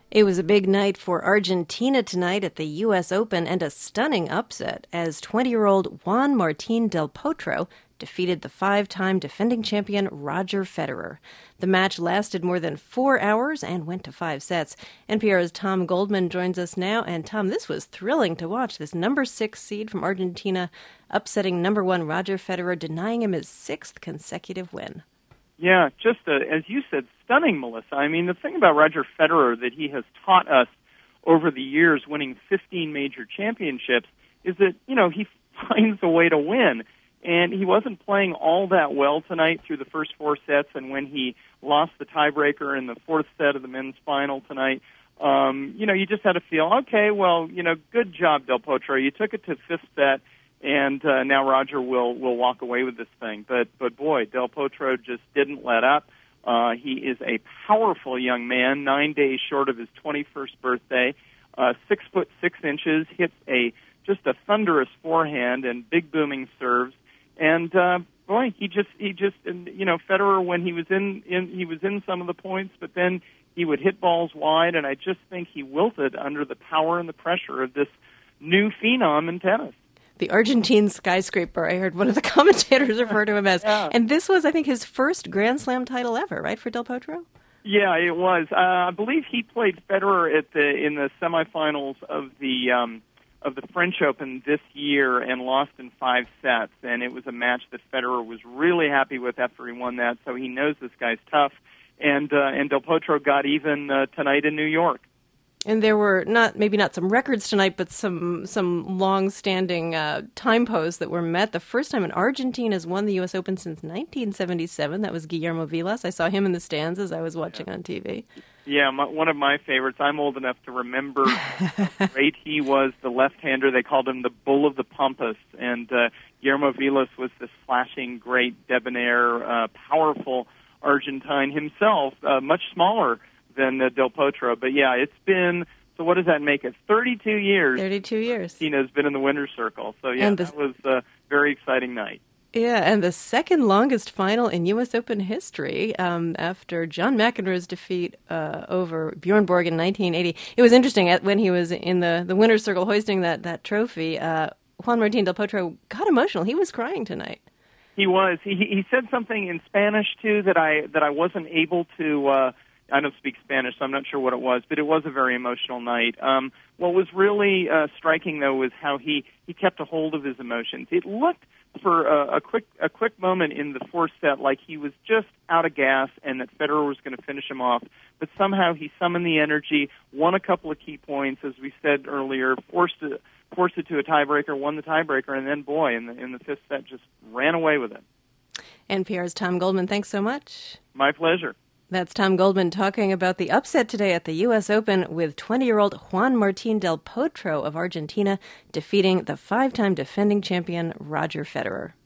It was a big night for Argentina tonight at the U.S. Open and a stunning upset as 20-year-old Juan Martín del Potro defeated the five-time defending champion Roger Federer. The match lasted more than 4 hours and went to 5 sets. NPR's Tom Goldman joins us now. And Tom, this was thrilling to watch, this number 6 seed from Argentina upsetting number 1 Roger Federer, denying him his 6th consecutive win. Yeah, just as you said, stunning, Melissa. I mean, the thing about Roger Federer that he has taught us over the years, winning 15 major championships, is that, he finds a way to win. And he wasn't playing all that well tonight through the first 4 sets, and when he lost the tiebreaker in the 4th set of the men's final tonight, you just had to feel, okay, well, good job, Del Potro. You took it to 5th set, and now Roger will walk away with this thing. But boy, Del Potro just didn't let up. He is a powerful young man, 9 days short of his 21st birthday, 6'6", hits just a thunderous forehand and big booming serves. And boy, he just Federer, when he was in some of the points, but then he would hit balls wide, and I just think he wilted under the power and the pressure of this new phenom in tennis. The Argentine skyscraper, I heard one of the commentators refer to him as. Yeah. And this was, I think, his first Grand Slam title ever, right, for Del Potro? Yeah, it was. I believe he played Federer in the semifinals of the French Open this year and lost in 5 sets. And it was a match that Federer was really happy with after he won that, so he knows this guy's tough. And Del Potro got even tonight in New York. And there were maybe not some records tonight, but some long-standing time posts that were met. The first time an Argentine has won the U.S. Open since 1977. That was Guillermo Vilas. I saw him in the stands as I was watching on TV. Yeah, one of my favorites. I'm old enough to remember how great he was, the left-hander. They called him the Bull of the Pampas. And Guillermo Vilas was this flashing, great, debonair, powerful Argentine himself, much smaller than Del Potro. But yeah, it's been, so what does that make it? 32 years. 32 years. Tina's been in the winner's circle. So yeah, that was a very exciting night. Yeah, and the second longest final in U.S. Open history after John McEnroe's defeat over Bjorn Borg in 1980. It was interesting, when he was in the winner's circle hoisting that trophy, Juan Martín del Potro got emotional. He was crying tonight. He was. He said something in Spanish, too, that I wasn't able to... I don't speak Spanish, so I'm not sure what it was, but it was a very emotional night. What was really striking, though, was how he kept a hold of his emotions. It looked for a quick moment in the 4th set like he was just out of gas and that Federer was going to finish him off, but somehow he summoned the energy, won a couple of key points, as we said earlier, forced it to a tiebreaker, won the tiebreaker, and then, boy, in the 5th set just ran away with it. NPR's Tom Goldman, thanks so much. My pleasure. That's Tom Goldman talking about the upset today at the U.S. Open with 20-year-old Juan Martín del Potro of Argentina defeating the 5-time defending champion Roger Federer.